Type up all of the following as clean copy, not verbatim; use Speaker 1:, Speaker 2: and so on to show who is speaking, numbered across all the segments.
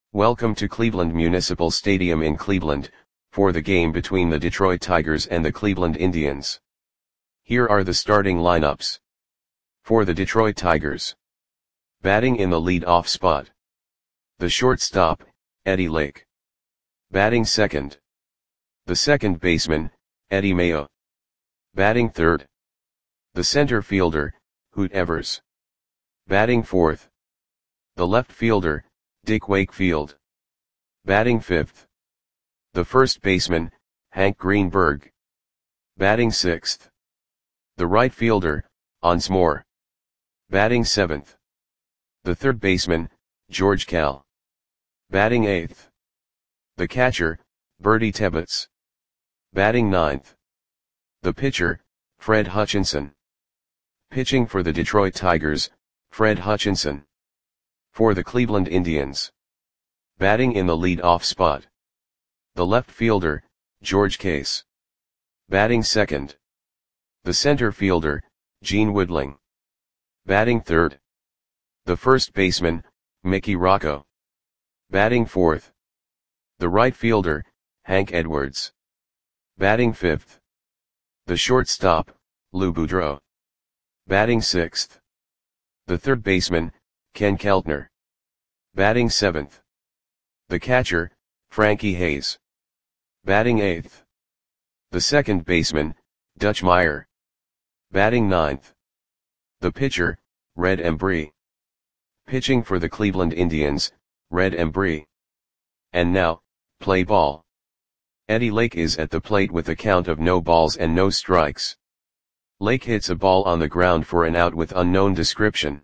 Speaker 1: Welcome to Cleveland Municipal Stadium in Cleveland, for the game between the Detroit Tigers and the Cleveland Indians. Here are the starting lineups. For the Detroit Tigers. Batting in the lead-off spot. The shortstop, Eddie Lake. Batting second. The second baseman, Eddie Mayo. Batting third. The center fielder, Hoot Evers. Batting fourth. The left fielder, Dick Wakefield. Batting fifth. The first baseman, Hank Greenberg. Batting sixth. The right fielder, Ons Moore. Batting seventh. The third baseman, George Kell. Batting eighth. The catcher, Bertie Tebbetts. Batting ninth. The pitcher, Fred Hutchinson. Pitching for the Detroit Tigers, Fred Hutchinson. For the Cleveland Indians. Batting in the lead-off spot. The left fielder, George Case. Batting second. The center fielder, Gene Woodling. Batting third. The first baseman, Mickey Rocco. Batting fourth. The right fielder, Hank Edwards. Batting fifth. The shortstop, Lou Boudreau. Batting sixth. The third baseman, Ken Keltner. Batting seventh. The catcher, Frankie Hayes. Batting eighth. The second baseman, Dutch Meyer. Batting ninth. The pitcher, Red Embry. Pitching for the Cleveland Indians, Red Embry. And now, play ball. Eddie Lake is at the plate with a count of no balls and no strikes. Lake hits a ball on the ground for an out with unknown description.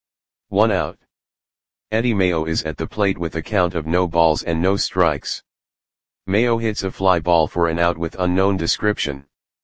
Speaker 1: 1 out. Eddie Mayo is at the plate with a count of no balls and no strikes. Mayo hits a fly ball for an out with unknown description.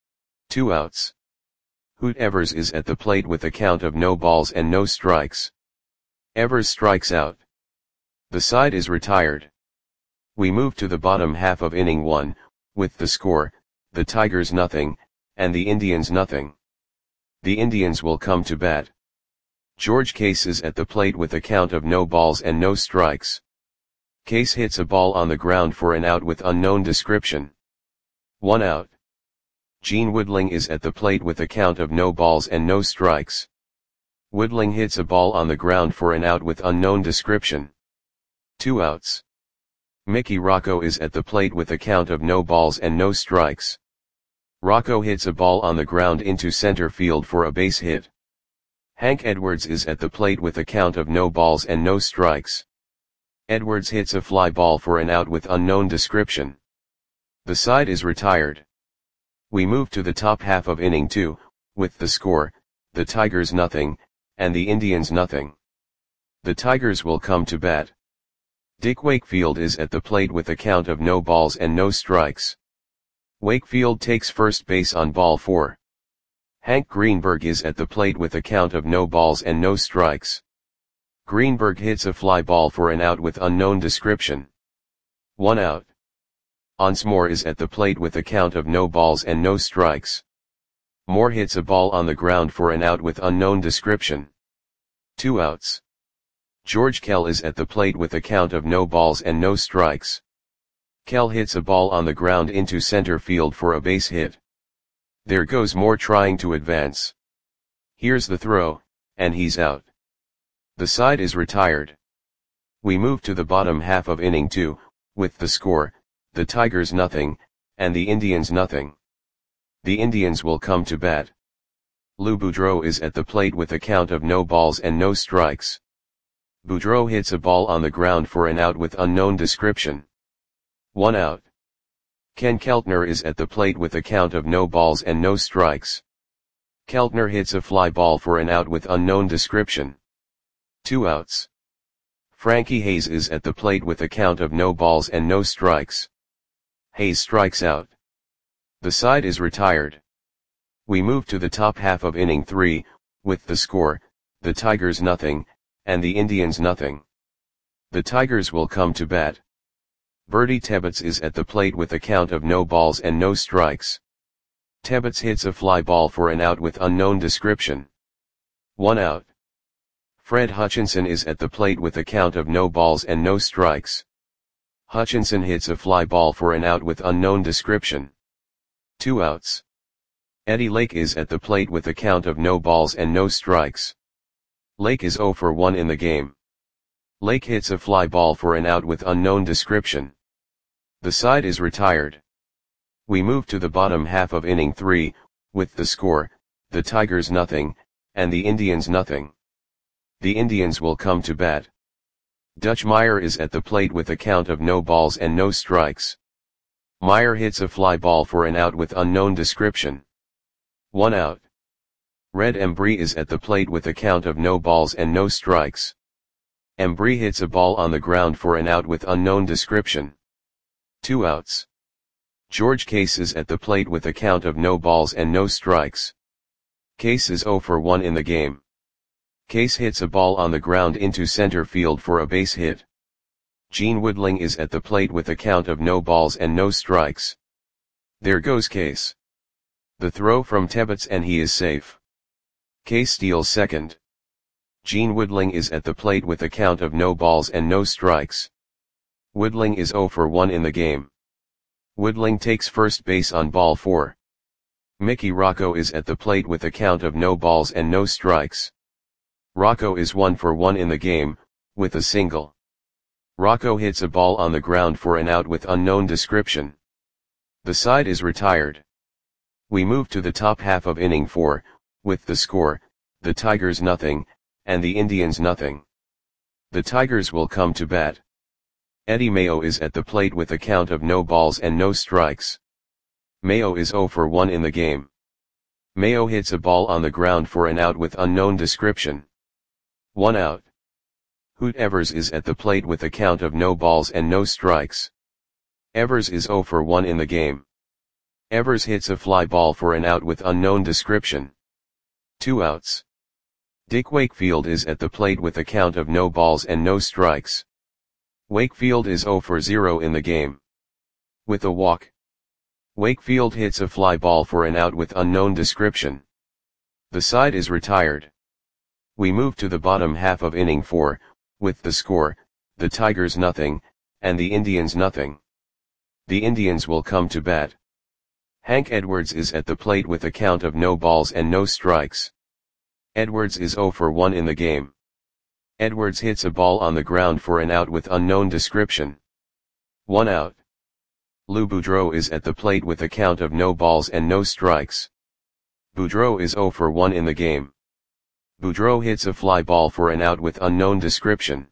Speaker 1: 2 outs. Hoot Evers is at the plate with a count of no balls and no strikes. Evers strikes out. The side is retired. We move to the bottom half of inning 1, with the score, the Tigers nothing, and the Indians nothing. The Indians will come to bat. George Case is at the plate with a count of no balls and no strikes. Case hits a ball on the ground for an out with unknown description. 1 out. Gene Woodling is at the plate with a count of no balls and no strikes. Woodling hits a ball on the ground for an out with unknown description. 2 outs. Mickey Rocco is at the plate with a count of no balls and no strikes. Rocco hits a ball on the ground into center field for a base hit. Hank Edwards is at the plate with a count of no balls and no strikes. Edwards hits a fly ball for an out with unknown description. The side is retired. We move to the top half of inning 2, with the score, the Tigers nothing, and the Indians nothing. The Tigers will come to bat. Dick Wakefield is at the plate with a count of no balls and no strikes. Wakefield takes first base on ball 4. Hank Greenberg is at the plate with a count of no balls and no strikes. Greenberg hits a fly ball for an out with unknown description. 1 out. Ons Moore is at the plate with a count of no balls and no strikes. Moore hits a ball on the ground for an out with unknown description. 2 outs. George Kell is at the plate with a count of no balls and no strikes. Kell hits a ball on the ground into center field for a base hit. There goes Moore trying to advance. Here's the throw, and he's out. The side is retired. We move to the bottom half of inning 2, with the score, the Tigers nothing, and the Indians nothing. The Indians will come to bat. Lou Boudreau is at the plate with a count of no balls and no strikes. Boudreau hits a ball on the ground for an out with unknown description. 1 out. Ken Keltner is at the plate with a count of no balls and no strikes. Keltner hits a fly ball for an out with unknown description. 2 outs. Frankie Hayes is at the plate with a count of no balls and no strikes. Hayes strikes out. The side is retired. We move to the top half of inning 3, with the score, the Tigers nothing, and the Indians nothing. The Tigers will come to bat. Bertie Tebbetts is at the plate with a count of no balls and no strikes. Tebbetts hits a fly ball for an out with unknown description. 1 out. Fred Hutchinson is at the plate with a count of no balls and no strikes. Hutchinson hits a fly ball for an out with unknown description. 2 outs. Eddie Lake is at the plate with a count of no balls and no strikes. Lake is 0 for 1 in the game. Lake hits a fly ball for an out with unknown description. The side is retired. We move to the bottom half of inning 3, with the score, the Tigers nothing, and the Indians nothing. The Indians will come to bat. Dutch Meyer is at the plate with a count of no balls and no strikes. Meyer hits a fly ball for an out with unknown description. 1 out. Red Embry is at the plate with a count of no balls and no strikes. Embry hits a ball on the ground for an out with unknown description. 2 outs. George Case is at the plate with a count of no balls and no strikes. Case is 0 for 1 in the game. Case hits a ball on the ground into center field for a base hit. Gene Woodling is at the plate with a count of no balls and no strikes. There goes Case. The throw from Tebbets and he is safe. Case steals second. Gene Woodling is at the plate with a count of no balls and no strikes. Woodling is 0 for 1 in the game. Woodling takes first base on ball 4. Mickey Rocco is at the plate with a count of no balls and no strikes. Rocco is 1 for 1 in the game, with a single. Rocco hits a ball on the ground for an out with unknown description. The side is retired. We move to the top half of inning 4, with the score, the Tigers nothing, and the Indians nothing. The Tigers will come to bat. Eddie Mayo is at the plate with a count of no balls and no strikes. Mayo is 0 for 1 in the game. Mayo hits a ball on the ground for an out with unknown description. 1 out. Hoot Evers is at the plate with a count of no balls and no strikes. Evers is 0 for 1 in the game. Evers hits a fly ball for an out with unknown description. 2 outs. Dick Wakefield is at the plate with a count of no balls and no strikes. Wakefield is 0 for 0 in the game. With a walk. Wakefield hits a fly ball for an out with unknown description. The side is retired. We move to the bottom half of inning 4, with the score, the Tigers nothing, and the Indians nothing. The Indians will come to bat. Hank Edwards is at the plate with a count of no balls and no strikes. Edwards is 0 for 1 in the game. Edwards hits a ball on the ground for an out with unknown description. 1 out. Lou Boudreau is at the plate with a count of no balls and no strikes. Boudreau is 0 for 1 in the game. Boudreau hits a fly ball for an out with unknown description.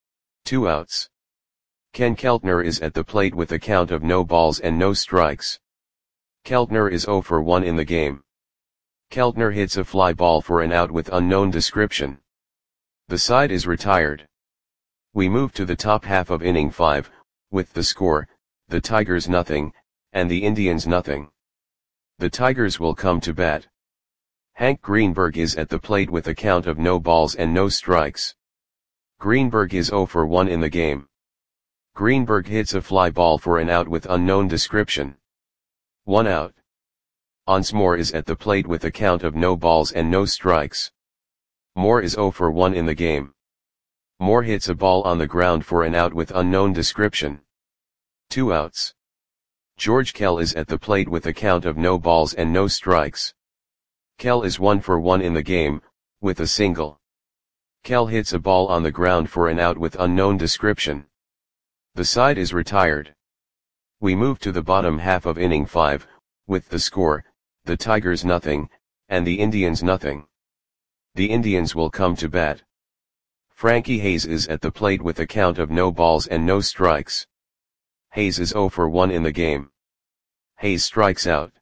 Speaker 1: 2 outs. Ken Keltner is at the plate with a count of no balls and no strikes. Keltner is 0 for 1 in the game. Keltner hits a fly ball for an out with unknown description. The side is retired. We move to the top half of inning 5, with the score, the Tigers nothing, and the Indians nothing. The Tigers will come to bat. Hank Greenberg is at the plate with a count of no balls and no strikes. Greenberg is 0 for 1 in the game. Greenberg hits a fly ball for an out with unknown description. 1 out. Once Moore is at the plate with a count of no balls and no strikes. Moore is 0 for 1 in the game. Moore hits a ball on the ground for an out with unknown description. 2 outs. George Kell is at the plate with a count of no balls and no strikes. Kell is 1 for 1 in the game, with a single. Kell hits a ball on the ground for an out with unknown description. The side is retired. We move to the bottom half of inning 5, with the score, the Tigers nothing, and the Indians nothing. The Indians will come to bat. Frankie Hayes is at the plate with a count of no balls and no strikes. Hayes is 0 for 1 in the game. Hayes strikes out.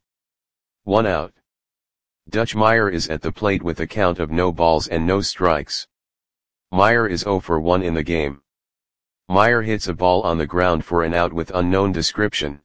Speaker 1: 1 out. Dutch Meyer is at the plate with a count of no balls and no strikes. Meyer is 0 for 1 in the game. Meyer hits a ball on the ground for an out with unknown description.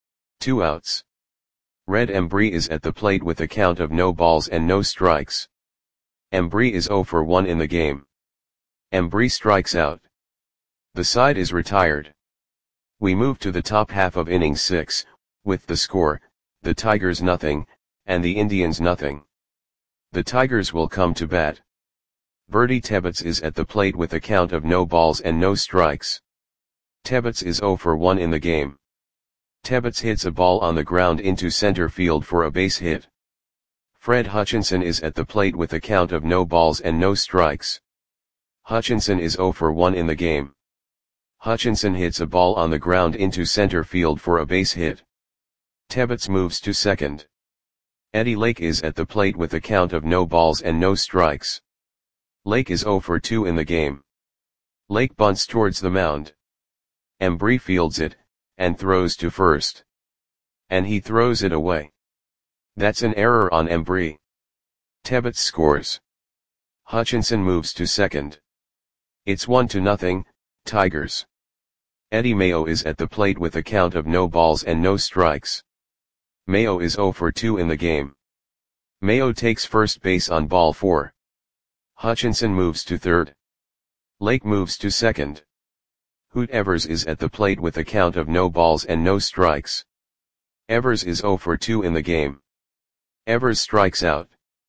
Speaker 1: 2 outs. Red Embry is at the plate with a count of no balls and no strikes. Embry is 0 for 1 in the game. Embry strikes out. The side is retired. We move to the top half of inning 6, with the score, the Tigers nothing, and the Indians nothing. The Tigers will come to bat. Bertie Tebbets is at the plate with a count of no balls and no strikes. Tebbets is 0 for 1 in the game. Tebbets hits a ball on the ground into center field for a base hit. Fred Hutchinson is at the plate with a count of no balls and no strikes. Hutchinson is 0 for 1 in the game. Hutchinson hits a ball on the ground into center field for a base hit. Tebbets moves to second. Eddie Lake is at the plate with a count of no balls and no strikes. Lake is 0 for 2 in the game. Lake bunts towards the mound. Embry fields it, and throws to first. And he throws it away. That's an error on Embry. Tebbets scores. Hutchinson moves to second. It's 1-0, Tigers. Eddie Mayo is at the plate with a count of no balls and no strikes. Mayo is 0 for 2 in the game. Mayo takes first base on ball 4. Hutchinson moves to third. Lake moves to second. Hoot Evers is at the plate with a count of no balls and no strikes. Evers is 0 for 2 in the game. Evers strikes out.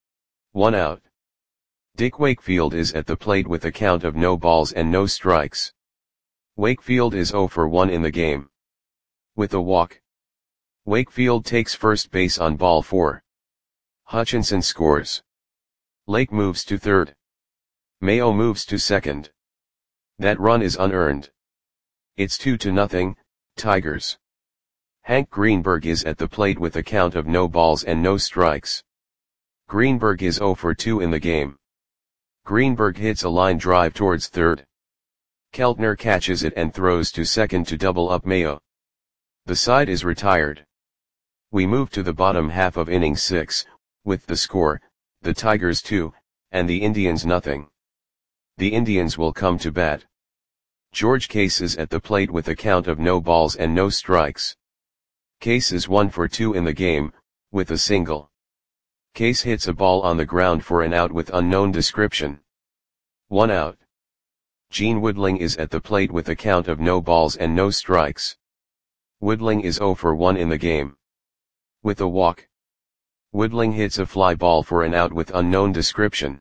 Speaker 1: 1 out. Dick Wakefield is at the plate with a count of no balls and no strikes. Wakefield is 0 for 1 in the game. With a walk. Wakefield takes first base on ball 4. Hutchinson scores. Lake moves to third. Mayo moves to second. That run is unearned. It's 2-0, Tigers. Hank Greenberg is at the plate with a count of no balls and no strikes. Greenberg is 0 for 2 in the game. Greenberg hits a line drive towards third. Keltner catches it and throws to second to double up Mayo. The side is retired. We move to the bottom half of inning 6, with the score, the Tigers 2, and the Indians nothing. The Indians will come to bat. George Case is at the plate with a count of no balls and no strikes. Case is 1 for 2 in the game, with a single. Case hits a ball on the ground for an out with unknown description. 1 out. Gene Woodling is at the plate with a count of no balls and no strikes. Woodling is 0 for 1 in the game. With a walk. Woodling hits a fly ball for an out with unknown description.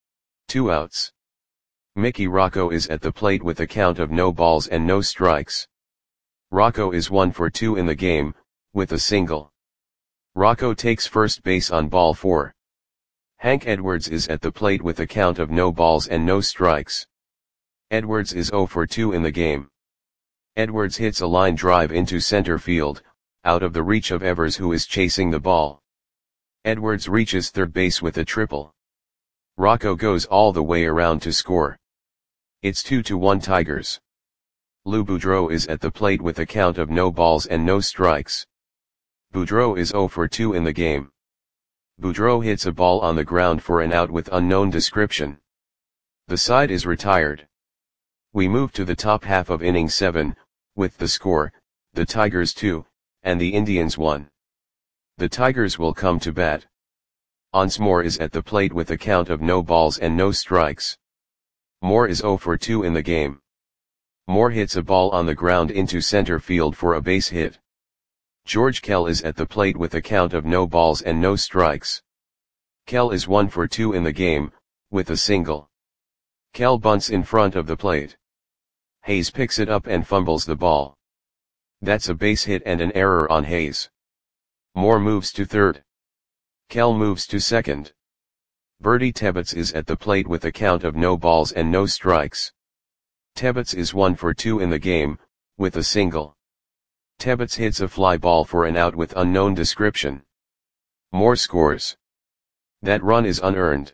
Speaker 1: 2 outs. Mickey Rocco is at the plate with a count of no balls and no strikes. Rocco is 1 for 2 in the game, with a single. Rocco takes first base on ball 4. Hank Edwards is at the plate with a count of no balls and no strikes. Edwards is 0 for 2 in the game. Edwards hits a line drive into center field, out of the reach of Evers who is chasing the ball. Edwards reaches third base with a triple. Rocco goes all the way around to score. It's 2-1 Tigers. Lou Boudreau is at the plate with a count of no balls and no strikes. Boudreau is 0 for 2 in the game. Boudreau hits a ball on the ground for an out with unknown description. The side is retired. We move to the top half of inning 7, with the score, the Tigers 2, and the Indians 1. The Tigers will come to bat. Ons Moore is at the plate with a count of no balls and no strikes. Moore is 0 for 2 in the game. Moore hits a ball on the ground into center field for a base hit. George Kell is at the plate with a count of no balls and no strikes. Kell is 1 for 2 in the game, with a single. Kell bunts in front of the plate. Hayes picks it up and fumbles the ball. That's a base hit and an error on Hayes. Moore moves to third. Kell moves to second. Bertie Tebbets is at the plate with a count of no balls and no strikes. Tebbets is 1 for 2 in the game, with a single. Tebbets hits a fly ball for an out with unknown description. Moore scores. That run is unearned.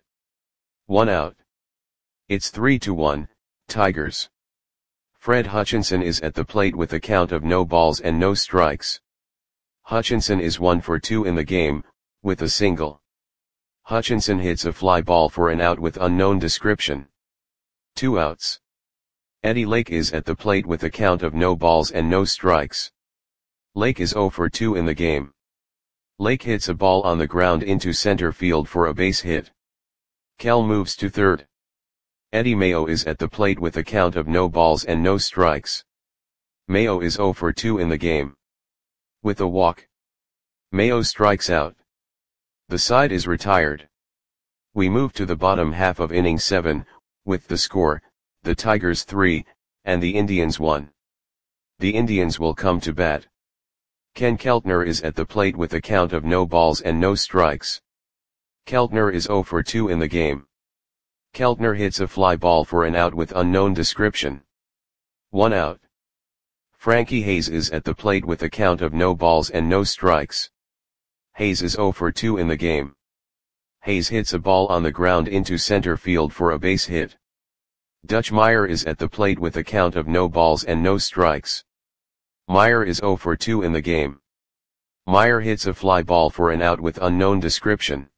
Speaker 1: 1 out. It's 3-1, Tigers. Fred Hutchinson is at the plate with a count of no balls and no strikes. Hutchinson is 1 for 2 in the game, with a single. Hutchinson hits a fly ball for an out with unknown description. 2 outs. Eddie Lake is at the plate with a count of no balls and no strikes. Lake is 0 for 2 in the game. Lake hits a ball on the ground into center field for a base hit. Kell moves to third. Eddie Mayo is at the plate with a count of no balls and no strikes. Mayo is 0 for 2 in the game. With a walk. Mayo strikes out. The side is retired. We move to the bottom half of inning 7, with the score, the Tigers 3, and the Indians 1. The Indians will come to bat. Ken Keltner is at the plate with a count of no balls and no strikes. Keltner is 0 for 2 in the game. Keltner hits a fly ball for an out with unknown description. 1 out. Frankie Hayes is at the plate with a count of no balls and no strikes. Hayes is 0 for 2 in the game. Hayes hits a ball on the ground into center field for a base hit. Dutch Meyer is at the plate with a count of no balls and no strikes. Meyer is 0 for 2 in the game. Meyer hits a fly ball for an out with unknown description.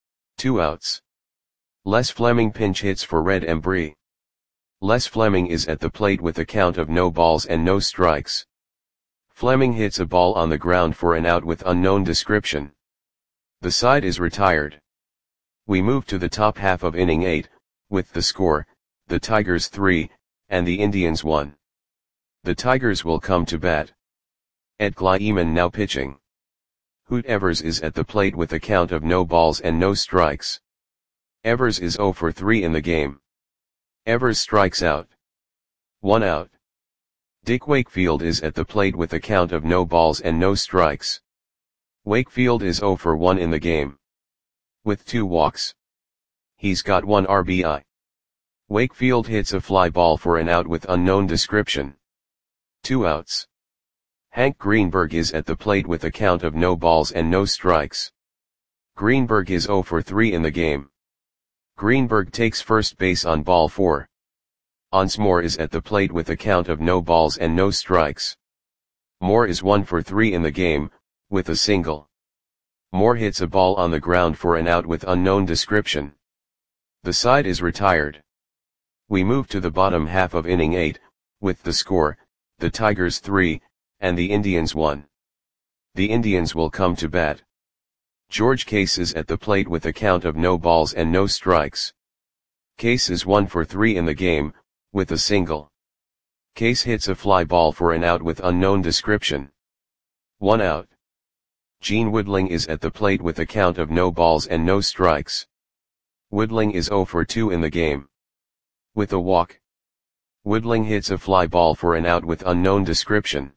Speaker 1: 2 outs. Les Fleming pinch hits for Red Embry. Les Fleming is at the plate with a count of no balls and no strikes. Fleming hits a ball on the ground for an out with unknown description. The side is retired. We move to the top half of inning 8, with the score, the Tigers 3, and the Indians 1. The Tigers will come to bat. Ed Kleiman now pitching. Hoot Evers is at the plate with a count of no balls and no strikes. Evers is 0 for 3 in the game. Evers strikes out. 1 out. Dick Wakefield is at the plate with a count of no balls and no strikes. Wakefield is 0 for 1 in the game. With 2 walks. He's got 1 RBI. Wakefield hits a fly ball for an out with unknown description. 2 outs. Hank Greenberg is at the plate with a count of no balls and no strikes. Greenberg is 0 for 3 in the game. Greenberg takes first base on ball 4. Ons Moore is at the plate with a count of no balls and no strikes. Moore is 1 for 3 in the game, with a single. Moore hits a ball on the ground for an out with unknown description. The side is retired. We move to the bottom half of inning 8, with the score, the Tigers 3, and the Indians 1. The Indians will come to bat. George Case is at the plate with a count of no balls and no strikes. Case is 1 for 3 in the game, with a single. Case hits a fly ball for an out with unknown description. 1 out. Gene Woodling is at the plate with a count of no balls and no strikes. Woodling is 0 for 2 in the game. With a walk. Woodling hits a fly ball for an out with unknown description.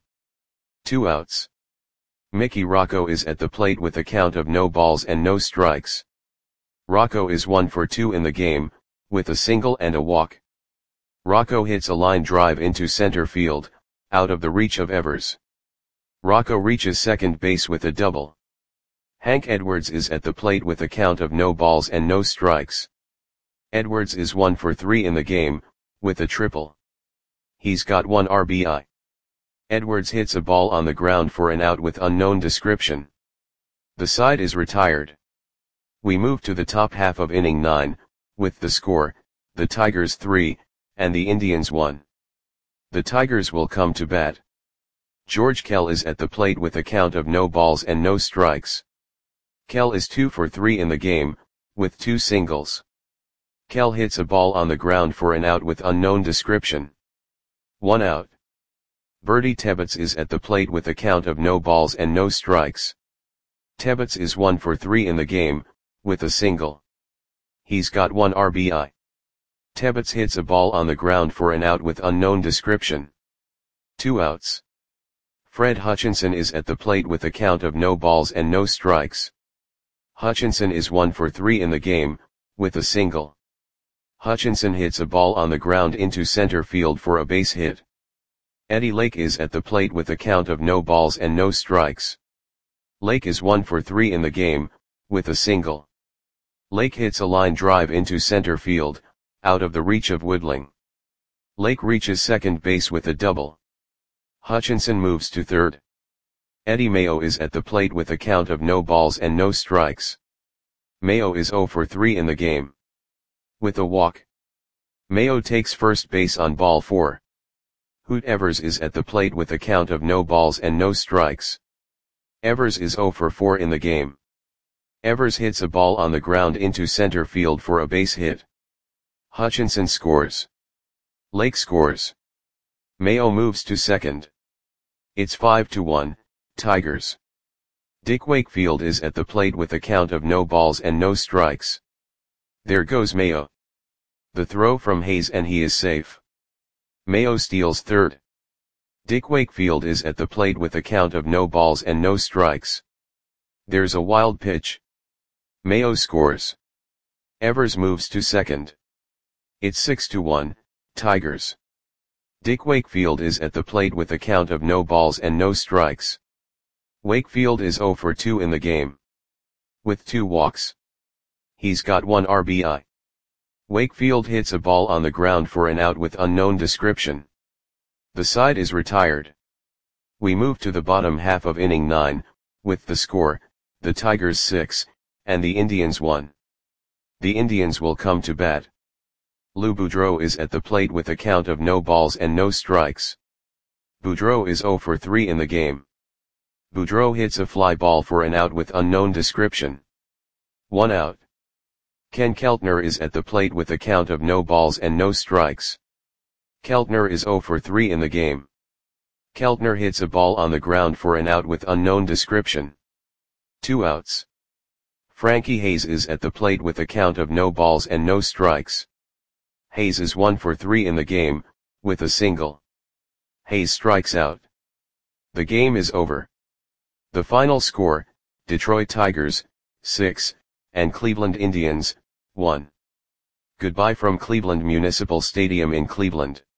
Speaker 1: 2 outs. Mickey Rocco is at the plate with a count of no balls and no strikes. Rocco is 1 for 2 in the game, with a single and a walk. Rocco hits a line drive into center field, out of the reach of Evers. Rocco reaches second base with a double. Hank Edwards is at the plate with a count of no balls and no strikes. Edwards is 1 for 3 in the game, with a triple. He's got 1 RBI. Edwards hits a ball on the ground for an out with unknown description. The side is retired. We move to the top half of inning 9, with the score, the Tigers 3, and the Indians 1. The Tigers will come to bat. George Kell is at the plate with a count of no balls and no strikes. Kell is 2 for 3 in the game, with 2 singles. Kell hits a ball on the ground for an out with unknown description. 1 out. Bertie Tebbets is at the plate with a count of no balls and no strikes. Tebbets is 1 for 3 in the game, with a single. He's got 1 RBI. Tebbets hits a ball on the ground for an out with unknown description. 2 outs. Fred Hutchinson is at the plate with a count of no balls and no strikes. Hutchinson is 1 for 3 in the game, with a single. Hutchinson hits a ball on the ground into center field for a base hit. Eddie Lake is at the plate with a count of no balls and no strikes. Lake is 1 for 3 in the game, with a single. Lake hits a line drive into center field, out of the reach of Woodling. Lake reaches second base with a double. Hutchinson moves to third. Eddie Mayo is at the plate with a count of no balls and no strikes. Mayo is 0 for 3 in the game. With a walk. Mayo takes first base on ball 4. Hoot Evers is at the plate with a count of no balls and no strikes. Evers is 0 for 4 in the game. Evers hits a ball on the ground into center field for a base hit. Hutchinson scores. Lake scores. Mayo moves to second. It's 5-1, Tigers. Dick Wakefield is at the plate with a count of no balls and no strikes. There goes Mayo. The throw from Hayes and he is safe. Mayo steals third. Dick Wakefield is at the plate with a count of no balls and no strikes. There's a wild pitch. Mayo scores. Evers moves to second. It's 6-1, Tigers. Dick Wakefield is at the plate with a count of no balls and no strikes. Wakefield is 0 for 2 in the game. With 2 walks. He's got 1 RBI. Wakefield hits a ball on the ground for an out with unknown description. The side is retired. We move to the bottom half of inning 9, with the score, the Tigers 6, and the Indians 1. The Indians will come to bat. Lou Boudreau is at the plate with a count of no balls and no strikes. Boudreau is 0 for 3 in the game. Boudreau hits a fly ball for an out with unknown description. 1 out. Ken Keltner is at the plate with a count of no balls and no strikes. Keltner is 0 for 3 in the game. Keltner hits a ball on the ground for an out with unknown description. 2 outs. Frankie Hayes is at the plate with a count of no balls and no strikes. Hayes is 1 for 3 in the game, with a single. Hayes strikes out. The game is over. The final score, Detroit Tigers, 6, and Cleveland Indians, 1. Goodbye from Cleveland Municipal Stadium in Cleveland.